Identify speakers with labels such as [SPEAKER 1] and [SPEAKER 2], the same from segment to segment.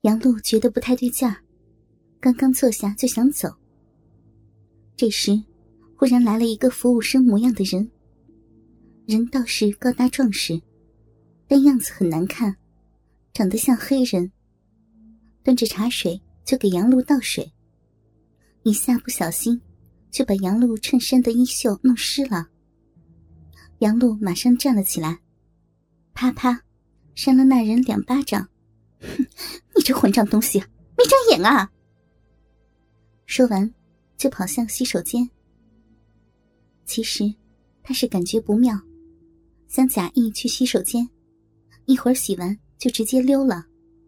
[SPEAKER 1] 杨璐觉得不太对劲儿，刚刚坐下就想走。这时忽然来了一个服务生模样的人，人倒是高大壮实，但样子很难看，长得像黑人。端着茶水就给杨璐倒水，一下不小心就把杨璐衬衫的衣袖弄湿了。杨璐马上站了起来，啪啪扇了那人2巴掌。哼，你这混账东西，没长眼啊！说完就跑向洗手间。其实他是感觉不妙，想假意去洗手间，一会儿洗完就直接溜了。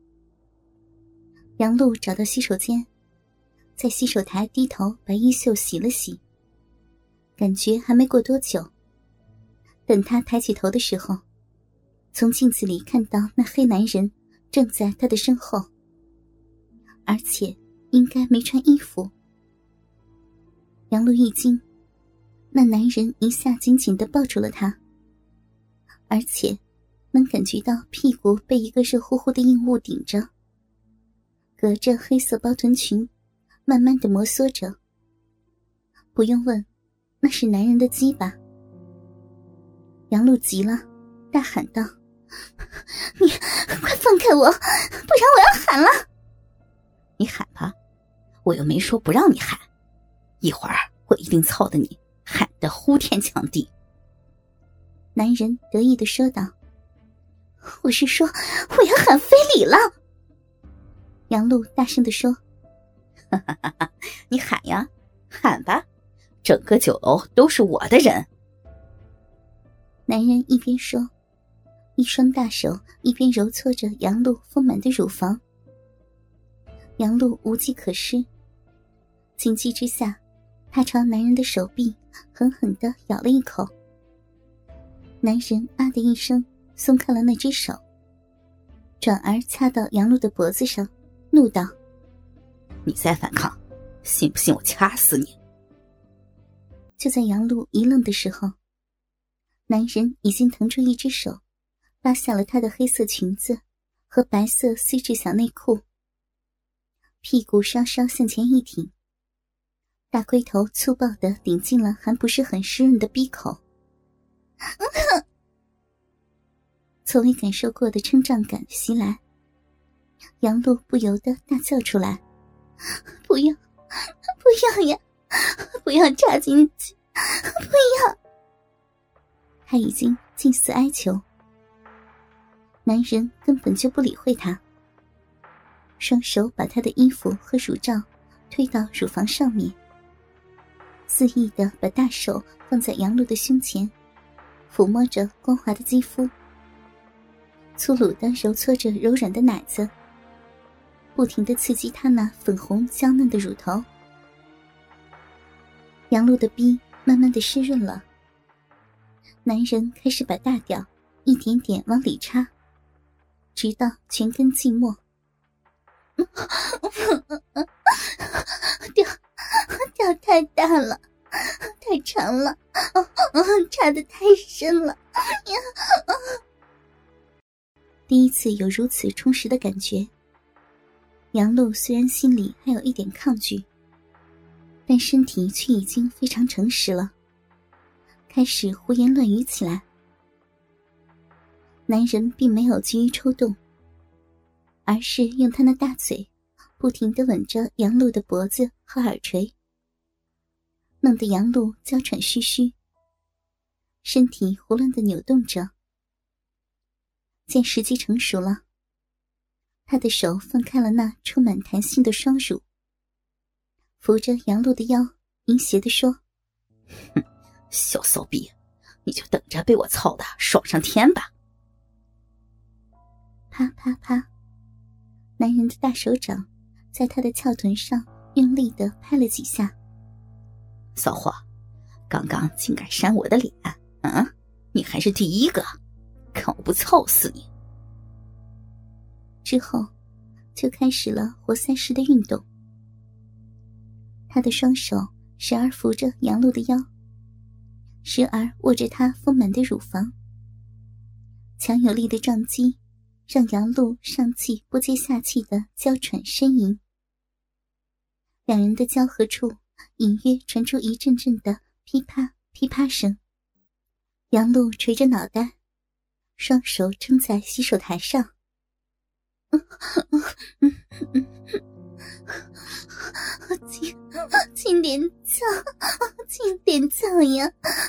[SPEAKER 1] 杨璐找到洗手间，在洗手台低头把衣袖洗了洗，感觉还没过多久，等他抬起头的时候，从镜子里看到那黑男人正在他的身后，而且应该没穿衣服。杨璐一惊，那男人一下紧紧地抱住了他，而且能感觉到屁股被一个热乎乎的硬物顶着，隔着黑色包臀裙慢慢地摩挲着。不用问，那是男人的鸡巴。杨璐急了，大喊道：你快放开我，不然我要喊了！
[SPEAKER 2] 你喊吧，我又没说不让你喊，一会儿我一定操得你喊得呼天抢地。
[SPEAKER 1] 男人得意地说道：我是说我要喊非礼了。杨璐大声地说：
[SPEAKER 2] 哈哈哈哈，你喊呀，喊吧，整个酒楼都是我的人。
[SPEAKER 1] 男人一边说，一双大手一边揉搓着杨璐丰满的乳房。杨璐无计可施，情急之下，她朝男人的手臂狠狠地咬了一口。男人啊的一声松开了那只手，转而掐到杨璐的脖子上，怒道：
[SPEAKER 2] 你再反抗，信不信我掐死你？
[SPEAKER 1] 就在杨璐一愣的时候，男人已经腾出一只手拉下了她的黑色裙子和白色丝质小内裤，屁股稍稍向前一挺，大龟头粗暴地顶进了还不是很湿润的逼口。从未感受过的撑胀感袭来，杨璐不由得大叫出来：不要，不要呀，不要插进去，不要！他已经近似哀求。男人根本就不理会他，双手把他的衣服和乳罩推到乳房上面，肆意地把大手放在杨璐的胸前，抚摸着光滑的肌肤，粗鲁地揉搓着柔软的奶子，不停地刺激她那粉红娇嫩的乳头。杨璐的逼慢慢地湿润了，男人开始把大屌一点点往里插，直到全根浸没。屌太大了，太长了，插得太深了。第一次有如此充实的感觉，杨璐虽然心里还有一点抗拒，但身体却已经非常诚实了，开始胡言乱语起来。男人并没有急于抽动，而是用他那大嘴不停地吻着杨璐的脖子和耳垂，弄得杨璐娇喘吁吁，身体胡乱地扭动着。见时机成熟了，他的手放开了那充满弹性的双乳，扶着杨璐的腰，淫邪地说：
[SPEAKER 2] 哼，小骚逼，你就等着被我操得爽上天吧。
[SPEAKER 1] 啪啪啪，男人的大手掌在他的翘臀上用力地拍了几下。
[SPEAKER 2] 骚货，刚刚竟敢扇我的脸，你还是第一个，看我不操死你！
[SPEAKER 1] 之后就开始了活塞式的运动，他的双手时而扶着杨璐的腰，时而握着她丰满的乳房，强有力的撞击让杨璐上气不接下气的娇喘呻吟。两人的交合处隐约传出一阵阵的噼啪噼啪声。杨璐垂着脑袋，双手撑在洗手台上。轻点造，轻点造呀！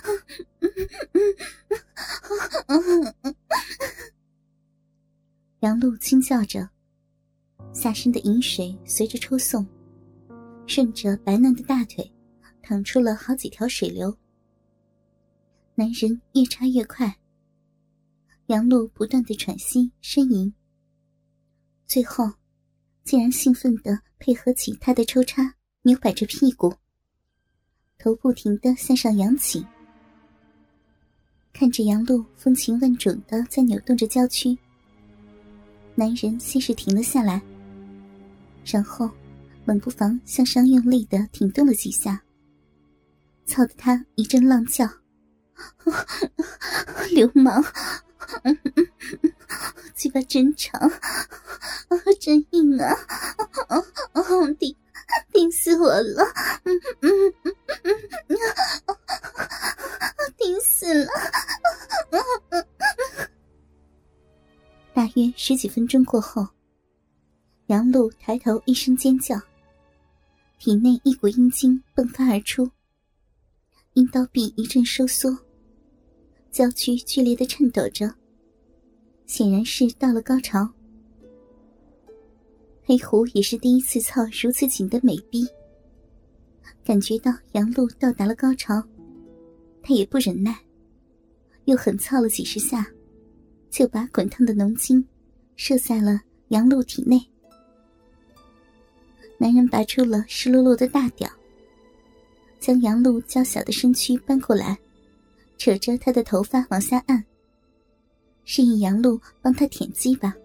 [SPEAKER 1] 杨璐轻叫着，下身的饮水随着抽送，顺着白嫩的大腿淌出了好几条水流。男人越插越快，杨璐不断地喘息呻吟，最后竟然兴奋地配合起他的抽插，扭摆着屁股，头不停地向上扬起。看着杨璐风情万种地在扭动着娇躯，男人先是停了下来，然后冷不防向上用力地挺动了几下，操得他一阵浪叫。流氓，鸡巴真长，真硬啊！顶死我了！顶死了！大约10几分钟过后，杨璐抬头一声尖叫，体内一股阴茎迸发而出，阴道壁一阵收缩，娇躯剧烈地颤抖着，显然是到了高潮。黑狐也是第一次操如此紧的美逼，感觉到杨璐到达了高潮，他也不忍耐，又狠操了几十下，就把滚烫的浓精射在了杨璐体内。男人拔出了湿漉漉的大屌，将杨璐娇小的身躯搬过来，扯着她的头发往下按，示意杨璐帮他舔鸡巴。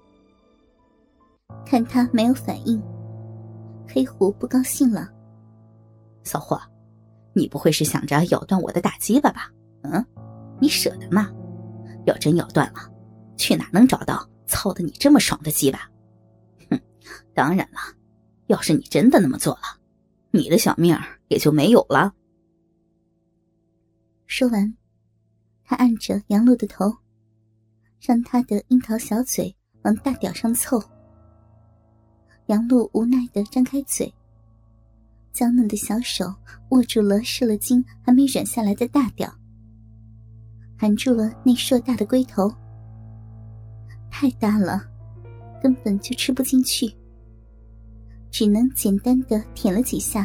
[SPEAKER 1] 看他没有反应，黑狐不高兴了。
[SPEAKER 2] 骚货，你不会是想着咬断我的大鸡巴吧？你舍得吗？要真咬断了，去哪能找到操得你这么爽的鸡巴？哼，当然了，要是你真的那么做了，你的小命也就没有了。
[SPEAKER 1] 说完，他按着杨璐的头，让他的樱桃小嘴往大屌上凑。杨璐无奈地张开嘴，娇嫩的小手握住了射了精还没软下来的大屌，含住了那硕大的龟头。太大了，根本就吃不进去，只能简单地舔了几下。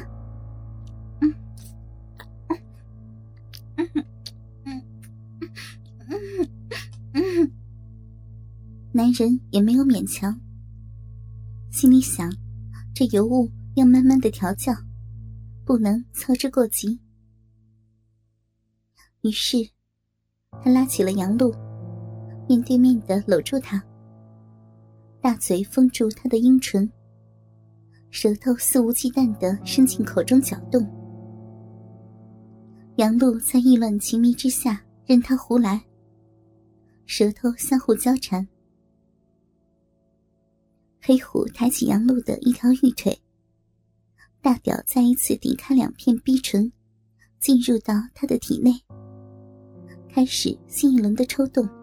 [SPEAKER 1] 男人也没有勉强，心里想，这尤物要慢慢的调教，不能操之过急。于是他拉起了杨璐，面对面的搂住她，大嘴封住她的阴唇，舌头肆无忌惮地伸进口中搅动。杨璐在意乱情迷之下任他胡来，舌头相互交缠。黑虎抬起杨璐的一条玉腿，大屌再一次顶开2片逼唇，进入到他的体内，开始新一轮的抽动。